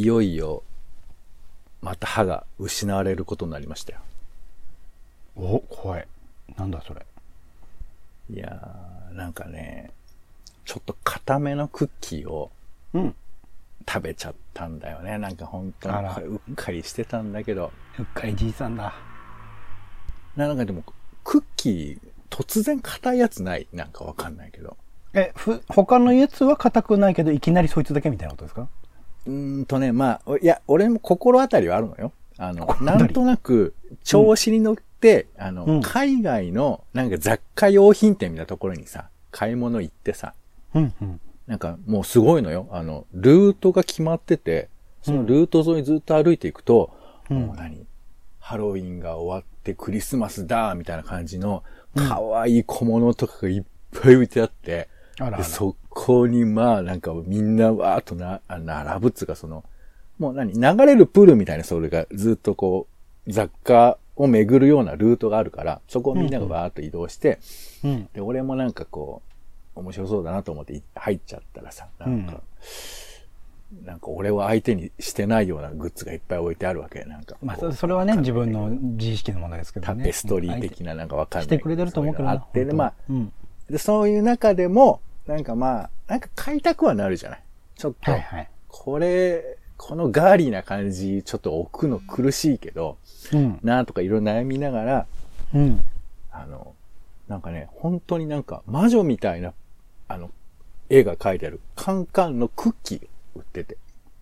いよいよ、また歯が失われることになりましたよ。 お、怖い。なんだそれ。 いやー、なんかね、ちょっと固めのクッキーを食べちゃったんだよね。なんか本当にこれうっかりしてたんだけど。 うっかりじいさんだ。 なんかでも、クッキー、突然硬いやつない？なんかわかんないけど。 他のやつは硬くないけど、いきなりそいつだけみたいなことですか？ まあ、いや、俺も心当たりはあるのよ。なんとなく、調子に乗って、海外の、なんか雑貨用品店みたいなところにさ、買い物行ってさ、なんかもうすごいのよ。ルートが決まってて、そのルート沿いずっと歩いていくと、もうハロウィンが終わってクリスマスだみたいな感じの、可愛い小物とかがいっぱい置いてあって、でそこにまあなんかみんなわーっと並ぶっつうかもう流れるプールみたいなそれがずっとこう、雑貨を巡るようなルートがあるから、そこをみんながわーっと移動して、で、俺もなんかこう、面白そうだなと思って入っちゃったらさ、なんか俺を相手にしてないようなグッズがいっぱい置いてあるわけ。なんか。 まあ、それはね、自分の自意識のものですけどね。 タペストリー的ななんかわかんない。 してくれてると思うけどな。 あって、で、まあ、で、そういう中でも、なんか買いたくはなるじゃない。ちょっと、このガーリーな感じ、ちょっと置くの苦しいけど、なんとかいろいろ悩みながら、なんかね、本当になんか魔女みたいな、絵が描いてあるカンカンのクッキー売ってて。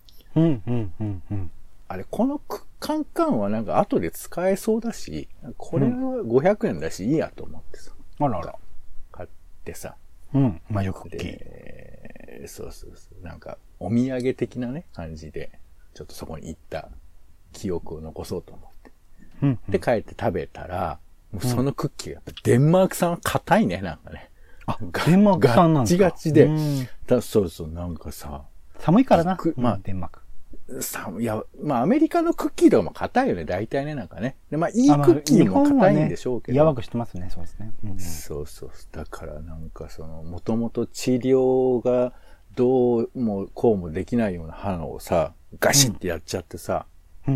あれ、このカンカンはなんか後で使えそうだし、これは500円だしいいやと思ってさ。 あらら。 買ってさ。 魔女クッキー。そう。なんか、お土産的なね、感じで、ちょっとそこに行った記憶を残そうと思って。で、帰って食べたら、もうそのクッキーがやっぱデンマーク産は硬いね、なんかね。 デンマーク産なんですか？ ガチガチで。そう、なんかさ。 寒いからな。 まあ、 デンマーク。 いや、まあ、アメリカのクッキーとかも硬いよね、大体ね、なんかね。で、まあ、いいクッキーも硬いんでしょうけど。 柔くしてますね、そうですね。 そう。だからなんかもともと治療がどうもこうもできないような歯をさ、ガシッてやっちゃってさ、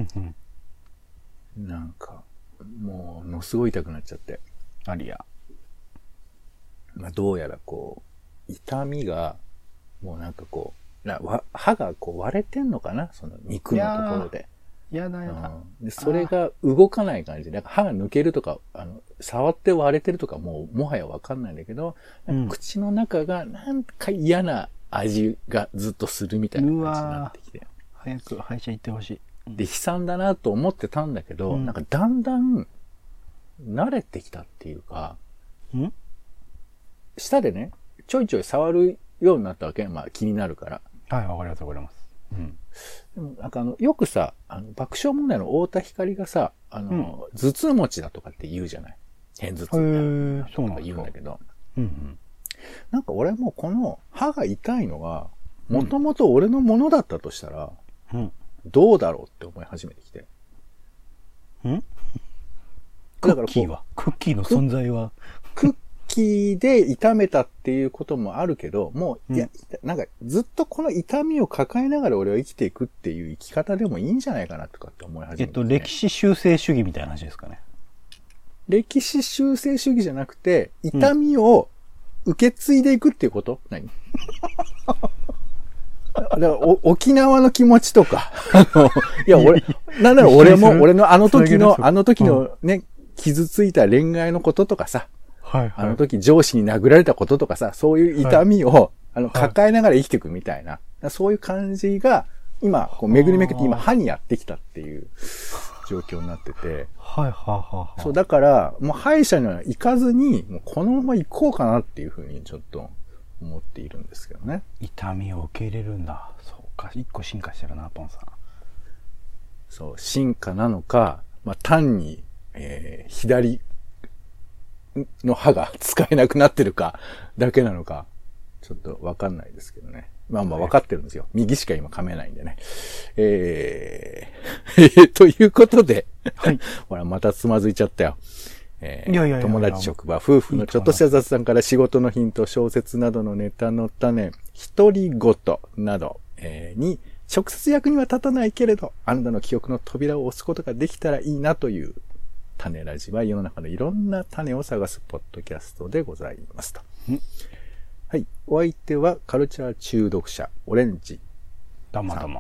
なんか、ものすごい痛くなっちゃって。 ありゃ。 まあ、どうやらこう、痛みが、もうなんかこう、歯がこう割れてんのかな、その肉のところで。 やだ。 で、それが動かない感じ。なんか歯が抜けるとか、触って割れてるとかもはやわかんないんだけど、口の中がなんか嫌な味がずっとするみたいな感じになってきて。 早く歯医者行ってほしい。 で、悲惨だなと思ってたんだけど、なんかだんだん慣れてきたっていうか、舌でね、ちょいちょい触るようになったわけ。まあ気になるから。 はい、わかります。 でもなんかよくさ、爆笑問題の太田光がさ、頭痛持ちだとかって言うじゃない。片頭痛みたいなとか言うんだけど。なんか俺もこの歯が痛いのが、もともと俺のものだったとしたら、どうだろうって思い始めてきて。 クッキーの存在はクッキーで痛めたっていうこともあるけど、もう、なんかずっとこの痛みを抱えながら俺は生きていくっていう生き方でもいいんじゃないかなとかって思い始めて、 歴史修正主義みたいな話ですかね。 歴史修正主義じゃなくて、痛みを受け継いでいくっていうこと？何？だから沖縄の気持ちとか、いや、なんなら俺のあの時のね、傷ついた恋愛のこととかさ、あの時上司に殴られたこととかさ、そういう痛みを、抱えながら生きていくみたいな、そういう感じが、今、こう巡り巡って今歯にやってきたっていう状況になってて。そう、だから、もう歯医者には行かずに、もうこのまま行こうかなっていうふうにちょっと思っているんですけどね。 痛みを受け入れるんだ。そうか、一個進化してるな、ポンさん。 そう、進化なのか、まあ、単に、左の歯が使えなくなってるかだけなのか、ちょっとわかんないですけどね。まあわかってるんですよ。右しか今噛めないんでね。ということで、ほら、またつまずいちゃったよ。友達職場、夫婦のちょっとした雑談から仕事のヒント、小説などのネタの種、独り言など、に直接役には立たないけれど、あなたの記憶の扉を押すことができたらいいなという、種ラジは世の中のいろんな種を探すポッドキャストでございますと。はい。お相手はカルチャー中毒者、オレンジ。 どうもどうも。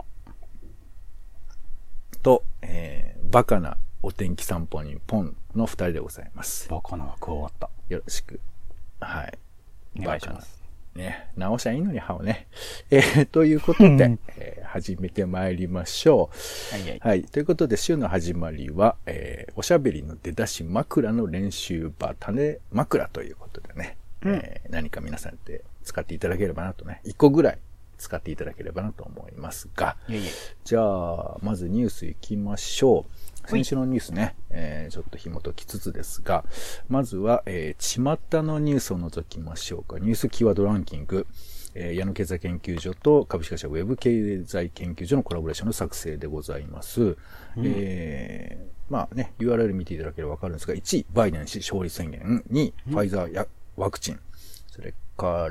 と、バカなお天気散歩にポンの二人でございます。 バカなが加わった。 よろしく。はい。 お願いします。 ね。直しゃいいのに歯をね。ということで、始めてまいりましょう。 はいはい。 はい。ということで、週の始まりは、おしゃべりの出だし枕の練習場、種枕ということでね。何か皆さんで使っていただければなとね。1個ぐらい使っていただければなと思いますが。じゃあ、まずニュースいきましょう。先週のニュースね、ちょっと紐解きつつですが、まずは、巷のニュースを除きましょうか。ニュースキーワードランキング、矢野経済研究所と株式会社ウェブ経済研究所のコラボレーションの作成でございます。まあね、URL 見ていただければわかるんですが、1位、バイデン氏勝利宣言、2位、ファイザーやワクチン、それから、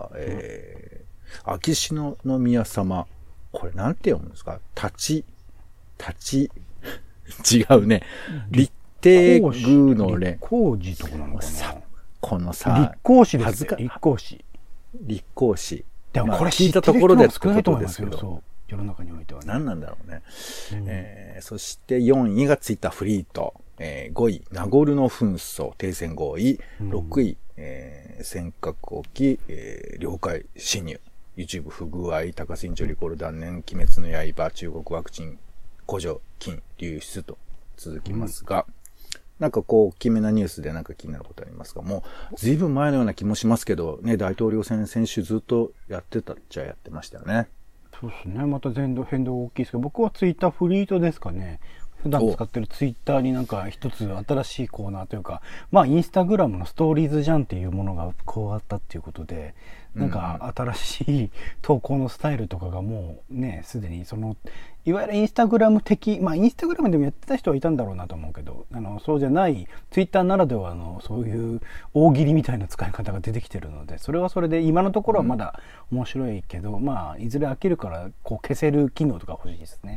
秋篠宮様、これなんて読むんですか？立ち、違うね。立帝宮の例。 立皇寺とかなのかな。 このさ、 立皇嗣ですよ。立皇嗣。 立皇嗣。 でもこれ聞いたところで少ないと思いますけど、そう世の中においてはね。 何なんだろうね。そして4位がツイッターフリート。5位、ナゴルノ紛争、停戦合意。6位、尖閣沖、領海侵入。YouTube 不具合、高須委員長リコール断念、鬼滅の刃、中国ワクチン、補助金流出と続きますが、なんかこう大きめなニュースでなんか気になることありますか？もう随分前のような気もしますけどね、大統領選先週ずっとやってたっちゃやってましたよね。 そうですね。また変動大きいですけど、僕はツイッターフリートですかね。普段使ってるツイッターになんか一つ新しいコーナーというか、まあインスタグラムのストーリーズじゃんっていうものが加わったっていうことで、なんか新しい投稿のスタイルとかがもうね、すでにその、いわゆるインスタグラム的、まあインスタグラムでもやってた人はいたんだろうなと思うけど、そうじゃないツイッターならではのそういう大喜利みたいな使い方が出てきてるので、それはそれで今のところはまだ面白いけど、まあいずれ飽きるからこう消せる機能とか欲しいですね。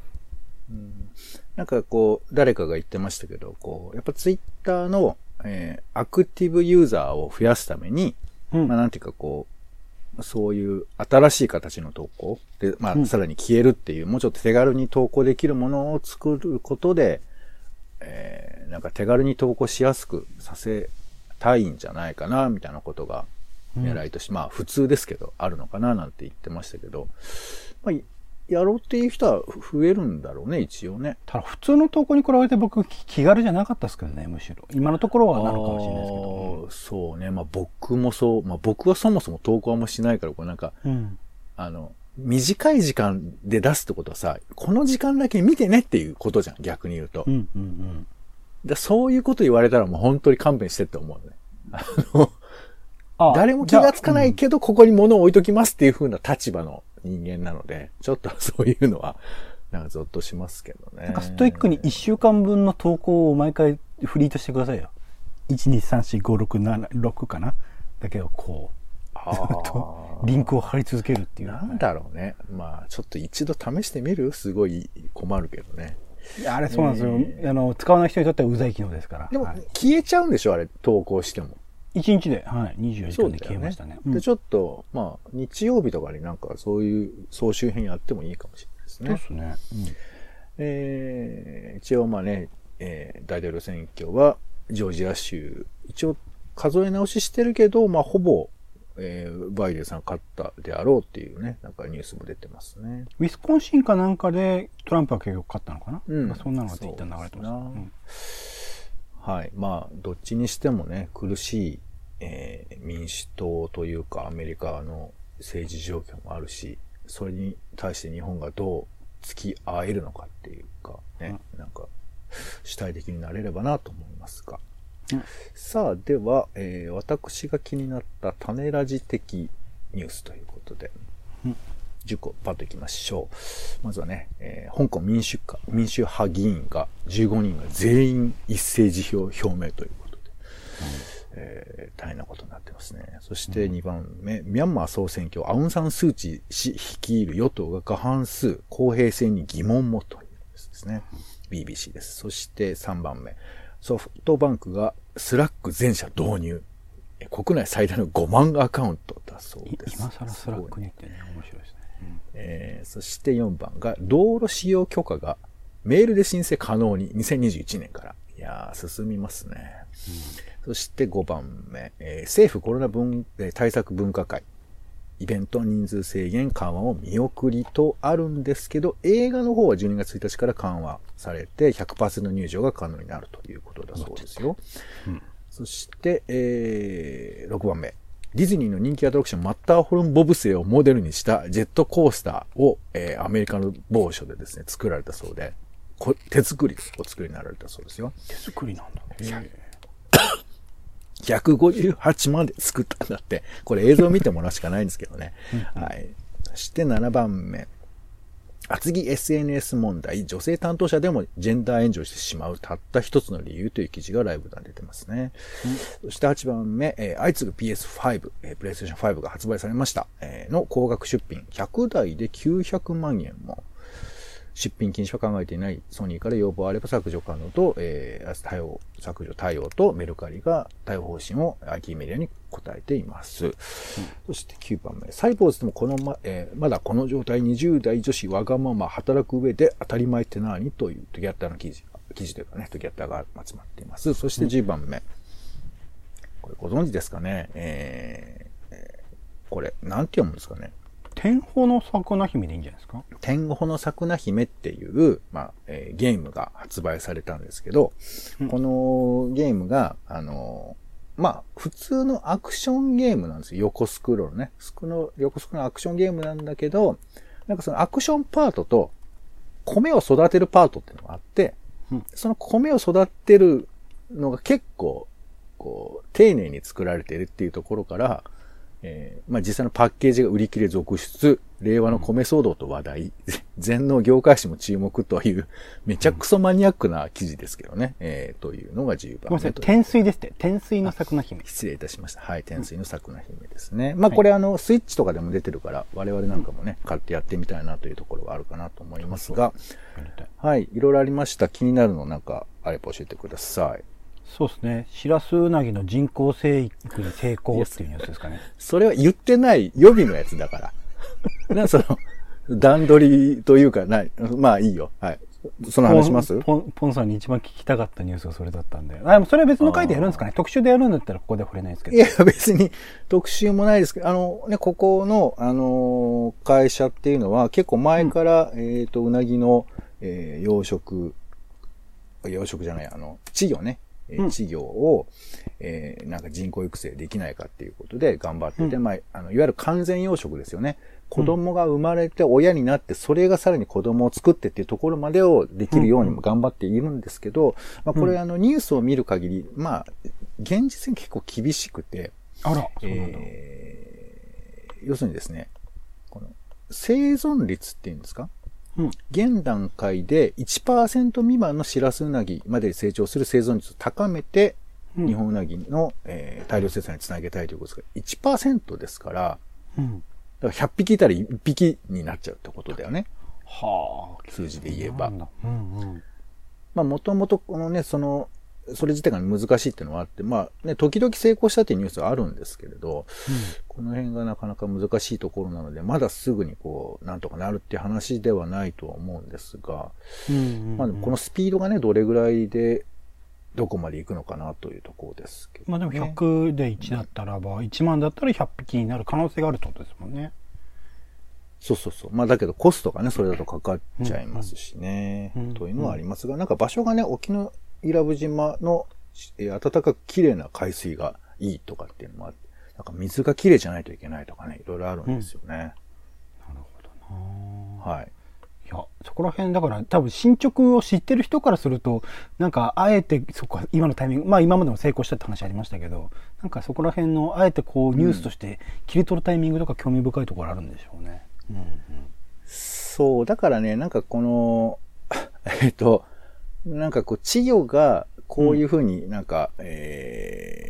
なんかこう、誰かが言ってましたけど、こう、やっぱツイッターの、アクティブユーザーを増やすために、まあなんていうかこう、そういう新しい形の投稿で、まあさらに消えるっていう、もうちょっと手軽に投稿できるものを作ることで、なんか手軽に投稿しやすくさせたいんじゃないかな、みたいなことが狙いとして、まあ普通ですけど、あるのかな、なんて言ってましたけど、まあやろうっていう人は増えるんだろうね、一応ね。 ただ普通の投稿に比べて僕気軽じゃなかったですけどね、むしろ。今のところはなるかもしれないですけど。 そうね。まあ僕もそう。まあ僕はそもそも投稿はもしないから、これなんか、短い時間で出すってことはさ、この時間だけ見てねっていうことじゃん、逆に言うと。そういうこと言われたらもう本当に勘弁してって思うね。誰も気がつかないけど、ここに物を置いときますっていう風な立場の人間なので、ちょっとそういうのは、なんかゾッとしますけどね。 なんかストイックに1週間分の投稿を毎回フリートしてくださいよ。1、2、3、4、5、6、7、6かなだけどこう、ずっとリンクを貼り続けるっていう。 なんだろうね。まあ、ちょっと一度試してみる？すごい困るけどね。 いや、あれそうなんですよ。使わない人にとってはうざい機能ですから。 でも、消えちゃうんでしょあれ、投稿しても。 1日で、はい、24時間で消えましたね。 で、ちょっと、まあ、日曜日とかになんかそういう総集編やってもいいかもしれないですね。 そうですね。 一応まあね、大統領選挙はジョージア州、一応数え直ししてるけど、まあほぼ、バイデンさん勝ったであろうっていうね、なんかニュースも出てますね。 ウィスコンシンかなんかでトランプが結局勝ったのかな、そんなのがツイッター流れてます。 はい。まあ、どっちにしてもね、苦しい、民主党というかアメリカの政治状況もあるし、それに対して日本がどう付き合えるのかっていうかね、なんか主体的になれればなと思いますが。さあ、では、私が気になった種ラジ的ニュースということで、10個パッといきましょう。まずはね、香港民主派議員が15人が全員一斉辞表表明ということで、 大変なことになってますね。そして2番目、ミャンマー総選挙、アウンサン・スー・チー氏率いる与党が過半数、公平性に疑問もというですね。BBC です。そして3番目、ソフトバンクがスラック全社導入。国内最大の5万アカウントだそうです。 今更スラックにってね、面白いですね。 そして4番が、道路使用許可がメールで申請可能に2021年から。いやー、進みますね。そして5番目、政府コロナ対策分科会。イベント人数制限緩和を見送りとあるんですけど、映画の方は12月1日から緩和されて 100% 入場が可能になるということだそうですよ。そして、6番目。ディズニーの人気アトラクションマッターホルンボブセイをモデルにしたジェットコースターを、アメリカの某所でですね、作られたそうで、手作りでお作りになられたそうですよ。 手作りなんだ。 158万で作ったんだって。これ映像見てもらうしかないんですけどね。はい。そして7番目。厚木 SNS 問題、女性担当者でもジェンダー炎上してしまうたった一つの理由という記事がライブで出てますね。そして8番目、相次ぐ PS5、PlayStation 5が発売されました、の高額出品、100台で900万円も。出品禁止は考えていないソニーから要望あれば削除可能と、削除対応とメルカリが対応方針を IT メディアに答えています。そして9番目。サイボーズでもまだこの状態20代女子わがまま働く上で当たり前って何というトギャッターの記事というかね、トギャッターが集まっています。そして10番目。これご存知ですかね。これ、なんて読むんですかね。 天保の桜姫でいいんじゃないですか？ 天保の桜姫っていう、ゲームが発売されたんですけど、このゲームが、普通のアクションゲームなんですよ。横スクロールね。横スクロールのアクションゲームなんだけど、なんかそのアクションパートと、米を育てるパートっていうのがあって、その米を育てるのが結構、丁寧に作られているっていうところから、実際のパッケージが売り切れ続出、令和の米騒動と話題、全農業界誌も注目という、めちゃくそマニアックな記事ですけどね、というのが10番目。 ごめんなさい、天水ですって。天水の桜姫。 失礼いたしました。はい、天水の桜姫ですね。これスイッチとかでも出てるから、我々なんかもね、買ってやってみたいなというところはあるかなと思いますが、はい、いろいろありました。気になるのなんかあれば教えてください。 そうですね。シラスウナギの人工生育に成功っていうやつですかね。 それは言ってない予備のやつだから。段取りというかまあいいよ。はい。その話します？ ポンさんに一番聞きたかったニュースがそれだったんで。でもそれは別の回でやるんですかね。特集でやるんだったらここでは触れないですけど。 いや、別に特集もないですけど、ここの、会社っていうのは結構前から、うなぎの、養殖じゃない、稚魚ね。稚魚を、なんか人工育成できないかっていうことで頑張ってて、いわゆる完全養殖ですよね。子供が生まれて親になって、それがさらに子供を作ってっていうところまでをできるようにも頑張っているんですけど、これニュースを見る限り、現実に結構厳しくて、 あら、そうなんだ。 要するにですね、この生存率っていうんですか？現段階で 1% 未満のシラスウナギまで成長する生存率を高めて、日本ウナギの、大量生産につなげたいということですが、1% ですから、だから100匹いたら1匹になっちゃうってことだよね。 はあ。 数字で言えば。 もともとこのね、それ自体が難しいっていうのはあって、時々成功したっていうニュースはあるんですけれど、この辺がなかなか難しいところなので、まだすぐになんとかなるっていう話ではないとは思うんですが、このスピードがね、どれぐらいで、どこまで行くのかなというところですけど、ね。 でも100で1だったらば、1万だったら100匹になる可能性があるってことですもんね。 そう。だけどコストがね、それだとかかっちゃいますしね、というのはありますが、なんか場所がね、沖永良部島の、暖かく綺麗な海水がいいとかっていうのもあって、なんか水が綺麗じゃないといけないとかね、いろいろあるんですよね。 なるほどな。 はい。 いや、そこら辺だから多分進捗を知ってる人からすると、なんかあえて、今のタイミング、今までも成功したって話ありましたけど、なんかそこら辺の、あえてニュースとして切り取るタイミングとか興味深いところあるんでしょうね。 そう、だからね、なんかこの、なんか稚魚がこういうふうになんか、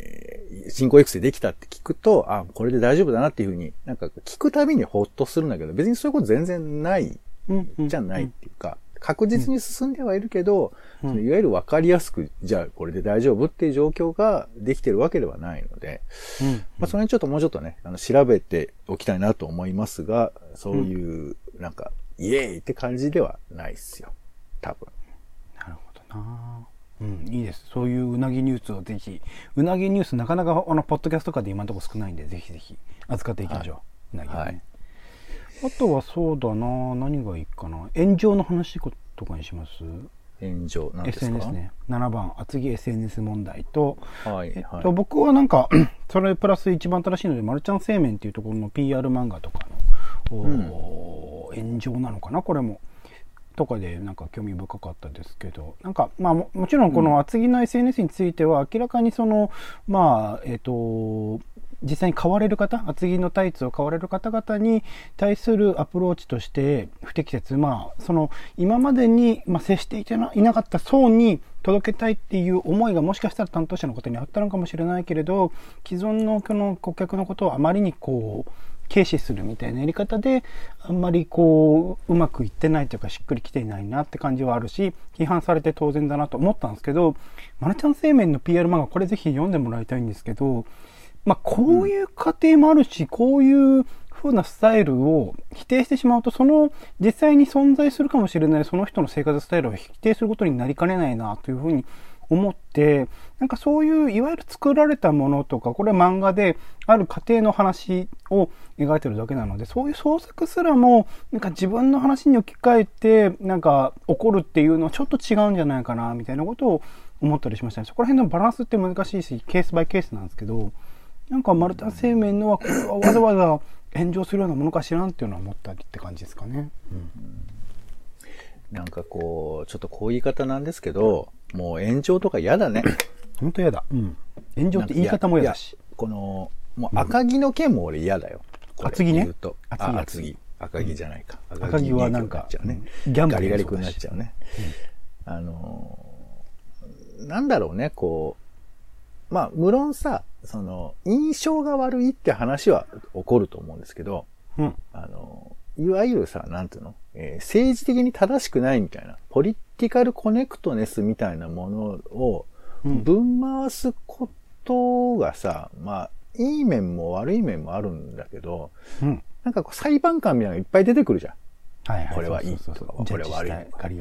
人工育成できたって聞くと、あ、これで大丈夫だなっていうふうに、なんか聞くたびにほっとするんだけど、別にそういうこと全然ないじゃないっていうか、確実に進んではいるけど、いわゆる分かりやすく、じゃあこれで大丈夫っていう状況ができてるわけではないので、まあそれにちょっともうちょっとね、調べておきたいなと思いますが、そういう、なんか、イエーイって感じではないっすよ。多分。 なるほどな。いいです。そういううなぎニュースをぜひ、うなぎニュースなかなかポッドキャストとかで今のところ少ないんで、ぜひぜひ扱っていきましょう。うなぎはね。あとはそうだな、何がいいかな。炎上の話とかにします？ 炎上なんですか？ SNS ね。7番、厚木 SNS 問題と、僕はなんか、それプラス一番新しいので、マルちゃん製麺っていうところの PR 漫画とかの、炎上なのかな、これも。とかでなんか興味深かったですけど、なんかまあ もちろんこの厚木の SNS については明らかにそのまあ実際に買われる方、厚木のタイツを買われる方々に対するアプローチとして不適切、まあその今までに接していなかった層に届けたいっていう思いがもしかしたら担当者の方にあったのかもしれないけれど、既存のこの顧客のことをあまりにこう軽視するみたいなやり方であんまりこううまくいってないというかしっくりきていないなって感じはあるし、批判されて当然だなと思ったんですけど、マルちゃん製麺の PR 漫画これぜひ読んでもらいたいんですけど、まあこういう過程もあるし、こういう風なスタイルを否定してしまうと、その実際に存在するかもしれないその人の生活スタイルを否定することになりかねないなというふうに思って、なんかそういういわゆる作られたものとか、これは漫画である過程の話を描いてるだけなので、そういう創作すらもなんか自分の話に置き換えてなんか起こるっていうのはちょっと違うんじゃないかなみたいなことを思ったりしましたね。そこら辺のバランスって難しいし、ケースバイケースなんですけど、なんかマルちゃん製麺のはこれはわざわざ炎上するようなものかしらんっていうのは思ったりって感じですかね。 なんかこうちょっとこういう言い方なんですけど、もう炎上とか嫌だね。 本当嫌だ。炎上って言い方も嫌だし。 このもう赤木の件も俺嫌だよ。 厚木ね。 厚木。赤木じゃないか。 赤木はなんかギャンブルガリガリ君になっちゃうね。なんだろうね、こう、まあ無論さ、その印象が悪いって話は起こると思うんですけど、いわゆるさ、なんていうの、政治的に正しくないみたいな、ポリティカルコネクトネスみたいなものをぶん回すことがさ、まあ、いい面も悪い面もあるんだけど、なんかこう裁判官みたいなのがいっぱい出てくるじゃん。これはいいとか、これは悪いとか。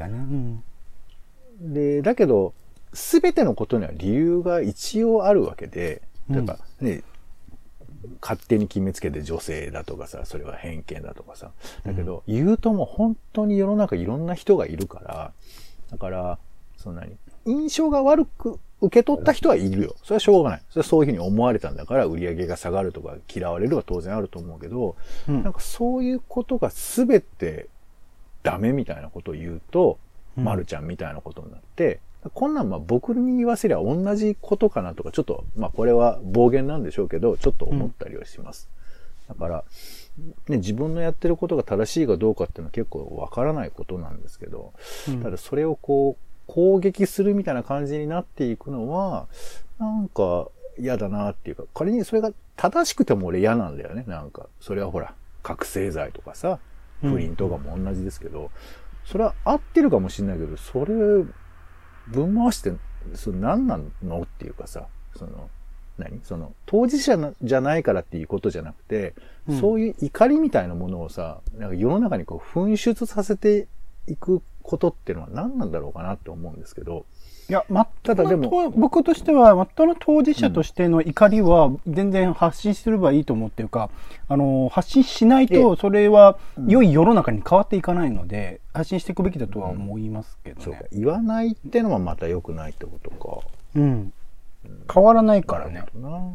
で、だけど、すべてのことには理由が一応あるわけで、例えばね、勝手に決めつけて女性だとかさ、それは偏見だとかさ。だけど、言うとも本当に世の中いろんな人がいるから、だから、印象が悪く受け取った人はいるよ。それはしょうがない。それはそういうふうに思われたんだから、売り上げが下がるとか嫌われるは当然あると思うけど、なんかそういうことが全てダメみたいなことを言うと、まるちゃんみたいなことになって、こんなん僕に言わせりゃ同じことかなとか、ちょっと、まあこれは暴言なんでしょうけど、ちょっと思ったりはします。だから、ね、自分のやってることが正しいかどうかっていうのは結構わからないことなんですけど、ただそれをこう、攻撃するみたいな感じになっていくのは、なんか嫌だなっていうか、仮にそれが正しくても俺嫌なんだよね。なんか、それはほら、覚醒剤とかさ、不倫とかも同じですけど、それは合ってるかもしれないけど、それ、ぶん回して、何なのっていうかさ、当事者じゃないからっていうことじゃなくて、そういう怒りみたいなものをさ、なんか世の中にこう噴出させていくことっていうのは何なんだろうかなって思うんですけど。 いや、ただでも、僕としては、まっとうな当事者としての怒りは全然発信すればいいと思ってるか、発信しないと、それは良い世の中に変わっていかないので、発信していくべきだとは思いますけどね。 そうか、言わないってのはまた良くないってことか。 変わらないからね。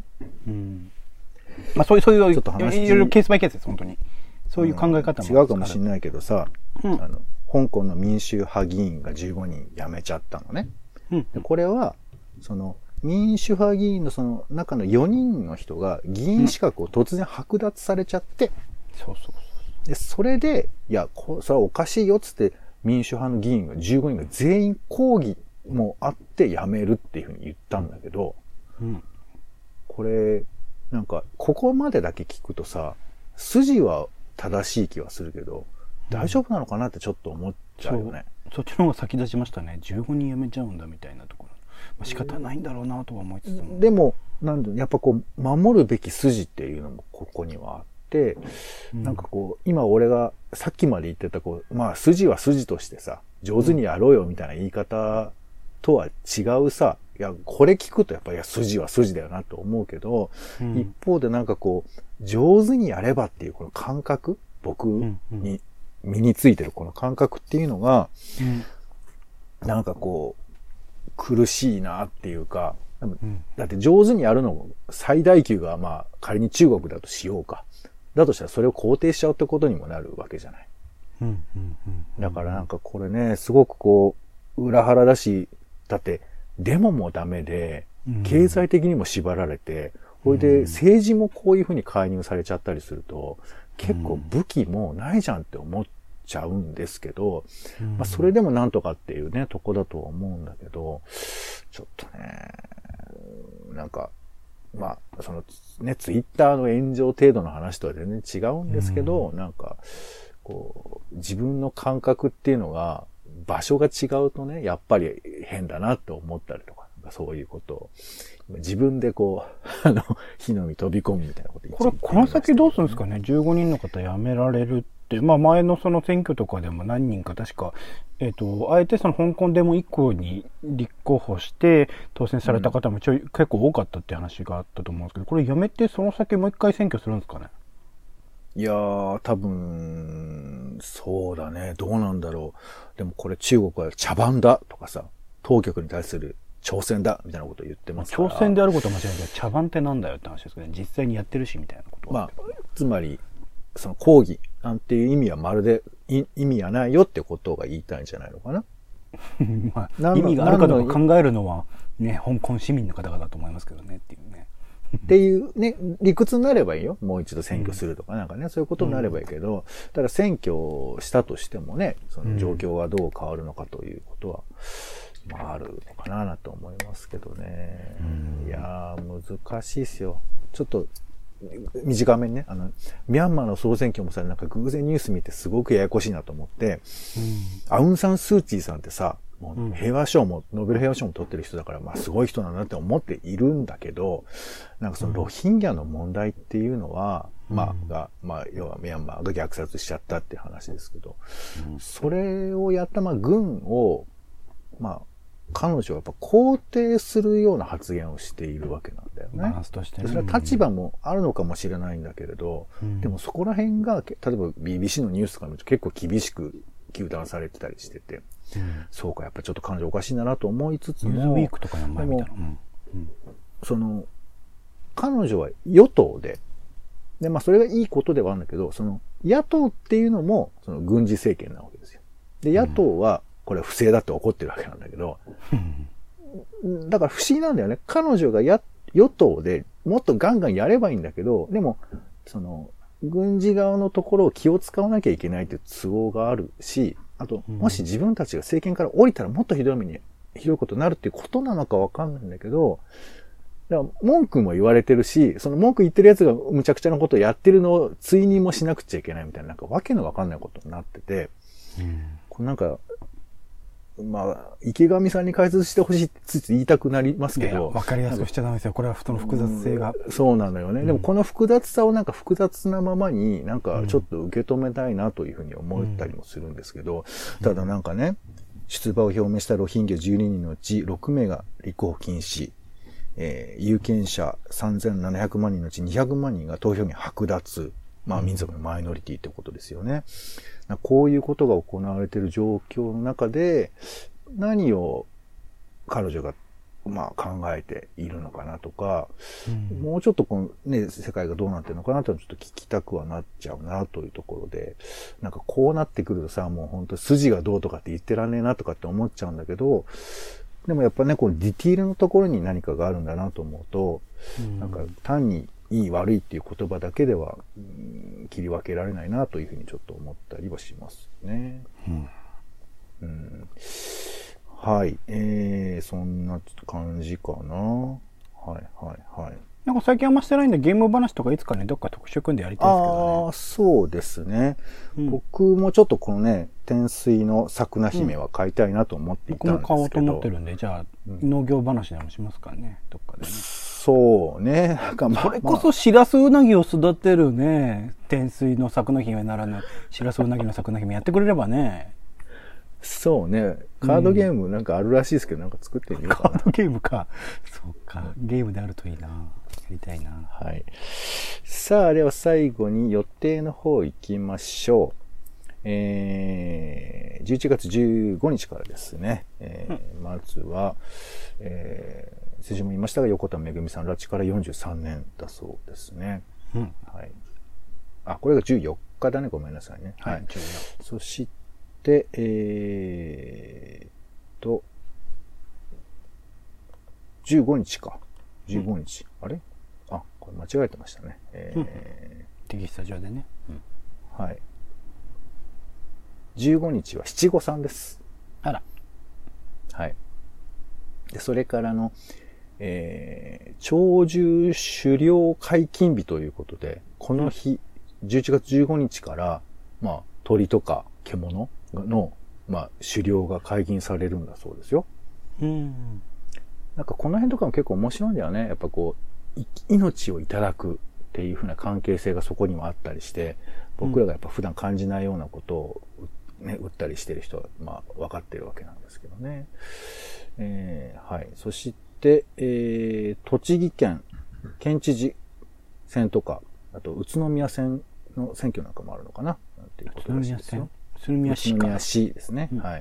まあそういう、ちょっと話いろいろケースバイケースです、本当に。そういう考え方も。 違うかもしれないけどさ、香港の民主派議員が15人辞めちゃったのね。でこれは、民主派議員のその中の4人の人が議員資格を突然剥奪されちゃって、で、それで、いや、それはおかしいよっつって民主派の議員が15人が全員抗議もあって辞めるっていうふうに言ったんだけど、 これ、なんか、ここまでだけ聞くとさ、筋は正しい気はするけど、大丈夫なのかなってちょっと思っちゃうよね。 そっちの方が先立ちましたね。15人辞めちゃうんだみたいなところ。まあ、仕方ないんだろうなとは思いつつも。 でも、やっぱこう、守るべき筋っていうのもここにはあって、なんかこう、今俺がさっきまで言ってたこう、まあ筋は筋としてさ、上手にやろうよみたいな言い方とは違うさ、いや、これ聞くとやっぱり筋は筋だよなと思うけど、一方でなんかこう、上手にやればっていうこの感覚、僕に身についてるこの感覚っていうのが、なんかこう、苦しいなっていうか、だって上手にやるの最大級がまあ仮に中国だとしようか。だとしたらそれを肯定しちゃうってことにもなるわけじゃない。だからなんかこれね、すごくこう、裏腹だし、だってデモもダメで、経済的にも縛られて、それで政治もこういうふうに介入されちゃったりすると、結構武器もないじゃんって思っちゃうんですけど、まあそれでもなんとかっていうね、とこだとは思うんだけど、ちょっとね、なんか、まあ、そのね、ツイッターの炎上程度の話とは全然違うんですけど、なんか、こう、自分の感覚っていうのが、場所が違うとね、やっぱり変だなって思ったりとか、そういうことを、自分でこう、火の海飛び込むみたいなこと言ってこれ、この先どうするんですかね ?15 人の方辞められるって、まあ前のその選挙とかでも何人か確か、あえてその香港デモ以降に立候補して当選された方も結構多かったって話があったと思うんですけど、これ辞めてその先もう一回選挙するんですかね？ いやー、多分、そうだね。どうなんだろう。でもこれ中国は茶番だとかさ、当局に対する挑戦だみたいなことを言ってますから。 挑戦であることは間違いないけど、茶番ってなんだよって話ですけどね。実際にやってるしみたいなことは。 まあ、つまり、その抗議なんていう意味はまるで意味はないよってことが言いたいんじゃないのかな。 まあ、意味があるかどうか考えるのはね、香港市民の方々だと思いますけどねっていうね。 っていうね、理屈になればいいよ。もう一度選挙するとかなんかね、そういうことになればいいけど、ただ選挙をしたとしてもね、その状況がどう変わるのかということは、まああるのかなと思いますけどね。いやー、難しいっすよ。ちょっと、短めにね、ミャンマーの総選挙もさ、なんか偶然ニュース見てすごくややこしいなと思って、アウンサンスーチーさんってさ、もう平和賞も、ノーベル平和賞も取ってる人だから、まあすごい人なんだって思っているんだけど、なんかそのロヒンギャの問題っていうのは、まあ、要はミャンマーが虐殺しちゃったっていう話ですけど、それをやった、まあ軍を、まあ、彼女はやっぱ肯定するような発言をしているわけなんだよね。 バランスとしてね。 それは立場もあるのかもしれないんだけれど、でもそこら辺が、例えば BBC のニュースとか見ると結構厳しく糾弾されてたりしてて、そうか、やっぱちょっと彼女おかしいんだなと思いつつも、 ニューズウィークとかの前みたいな。 その、彼女は与党で、まあそれがいいことではあるんだけど、その野党っていうのもその軍事政権なわけですよ。で、野党はこれは不正だって怒ってるわけなんだけど、だから不思議なんだよね。彼女が与党でもっとガンガンやればいいんだけど、でも、その、軍事側のところを気を使わなきゃいけないっていう都合があるし、あと、もし自分たちが政権から降りたらもっとひどいことになるっていうことなのかわかんないんだけど、だから文句も言われてるし、その文句言ってるやつがむちゃくちゃなことをやってるのを追認もしなくちゃいけないみたいな、なんかわけのわかんないことになってて、これなんか、まあ、池上さんに解説してほしいってついつい言いたくなりますけど。 わかりやすくしちゃダメですよ。これはその複雑性が。 そうなのよね。でもこの複雑さをなんか複雑なままになんかちょっと受け止めたいなというふうに思ったりもするんですけど、ただなんかね、出馬を表明したロヒンギャ12人のうち6名が立候補禁止、有権者3700万人のうち200万人が投票に剥奪。まあ民族のマイノリティってことですよね。こういうことが行われている状況の中で、何を彼女がまあ考えているのかなとか、もうちょっとこのね、世界がどうなってるのかなとちょっと聞きたくはなっちゃうなというところで、なんかこうなってくるとさ、もう本当筋がどうとかって言ってらんねえなとかって思っちゃうんだけど、でもやっぱね、このディティールのところに何かがあるんだなと思うと、なんか単にいい悪いっていう言葉だけでは、切り分けられないなというふうにちょっと思ったりはしますね。はい。そんな感じかな。はいはいはい。 なんか最近あんましてないんで、ゲーム話とかいつかね、どっか特集組んでやりたいですけどね。 ああ、そうですね。僕もちょっとこのね、天水の桜姫は買いたいなと思っていたんですけど。 僕も買おうと思ってるんで、じゃあ、農業話でもしますかね、どっかでね。 そうね。なんかそれこそシラスウナギを育てるね、天水の桜姫ならぬ、シラスウナギの桜姫やってくれればね。 そうね。カードゲームなんかあるらしいですけど、なんか作ってみようかな。 カードゲームか。そうか。ゲームであるといいな。やりたいな。 はい。さあ、では最後に予定の方行きましょう。11月15日からですね。まずは、先週も言いましたが、横田めぐみさん、拉致から43年だそうですね。はい。あ、これが14日だね。ごめんなさいね。はい。そして、15日か。15日。あれ？あ、これ間違えてましたね。 テキスタジオでね。 はい。15日は七五三です。 あら。 はい。で、それからの、鳥獣狩猟解禁日ということで、この日、11月15日から、まあ、鳥とか獣の、まあ、狩猟が解禁されるんだそうですよ。なんかこの辺とかも結構面白いんだよね。やっぱこう、命をいただくっていう風な関係性がそこにもあったりして、僕らがやっぱ普段感じないようなことを、ね、売ったりしてる人は、まあ、分かってるわけなんですけどね。はい。そして、栃木県県知事選とか、あと宇都宮選の選挙なんかもあるのかななんていうことらしいですよ。 宇都宮市か。 宇都宮市ですね。はい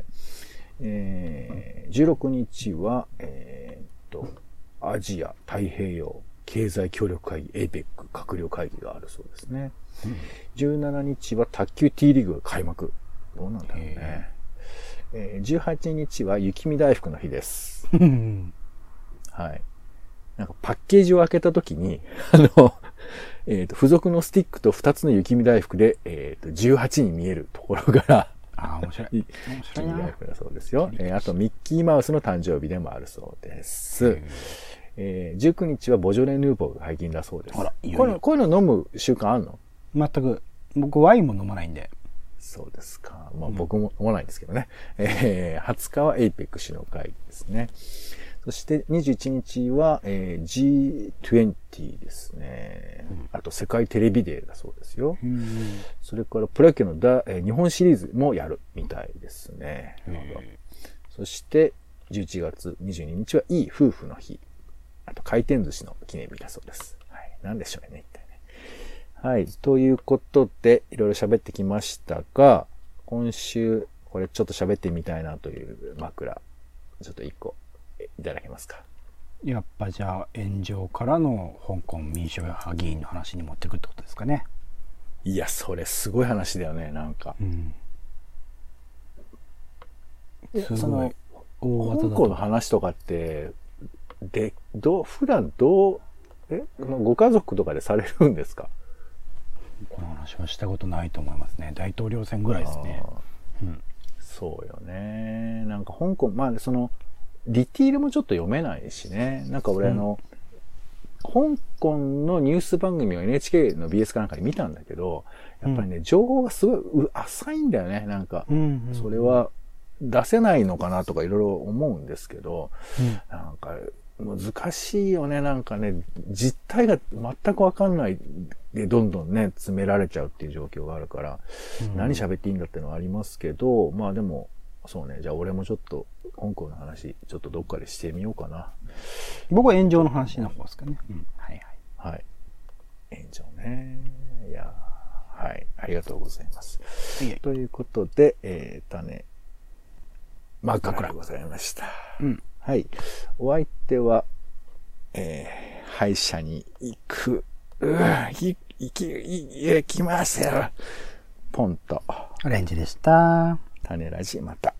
。16日は、アジア太平洋経済協力会議 APEC 閣僚会議があるそうですね。17日は卓球 T リーグが開幕。どうなんだろうね。18日は雪見大福の日です。はい。なんかパッケージを開けたときに、付属のスティックと2つの雪見大福で、18に見えるところから、 面白い。 雪見大福だそうですよ。あとミッキーマウスの誕生日でもあるそうです。19日はボジョレ・ヌーボーが解禁だそうです。こういうの飲む習慣あるの？ 全く。僕ワインも飲まないんで。 そうですか。まあ僕も飲まないんですけどね。20日は APEC 首脳会議ですね。そして21日は、G20 ですね。あと世界テレビデーだそうですよ。それからプロ野球の日本シリーズもやるみたいですね。そして11月22日はいい夫婦の日。あと回転寿司の記念日だそうです。はい。なんでしょうね、一体ね。はい。ということで、いろいろ喋ってきましたが、今週、これちょっと喋ってみたいなという枕、ちょっと一個いただけますか。 やっぱじゃあ、炎上からの香港民主派議員の話に持ってくるってことですかね。 いや、それすごい話だよね、なんか。その、香港の話とかって、普段ご家族とかでされるんですか？ この話はしたことないと思いますね。大統領選ぐらいですね。 そうよね。なんか香港、まあその、ディティールもちょっと読めないしね。なんか俺香港のニュース番組を NHK の BS かなんかで見たんだけど、やっぱりね、情報がすごい浅いんだよね。なんか、それは出せないのかなとかいろいろ思うんですけど、なんか、難しいよね。なんかね、実態が全くわかんないで、どんどんね、詰められちゃうっていう状況があるから、何喋っていいんだってのはありますけど、まあでも、そうね、じゃあ俺もちょっと、香港の話、ちょっとどっかでしてみようかな。 僕は炎上の話の方ですかね。はいはい。はい。炎上ね。いや、はい。ありがとうございます。ということで、枕でございました。はい。お相手は、歯医者に行きますよ。ポンと。 オレンジでした。 種ラジまた。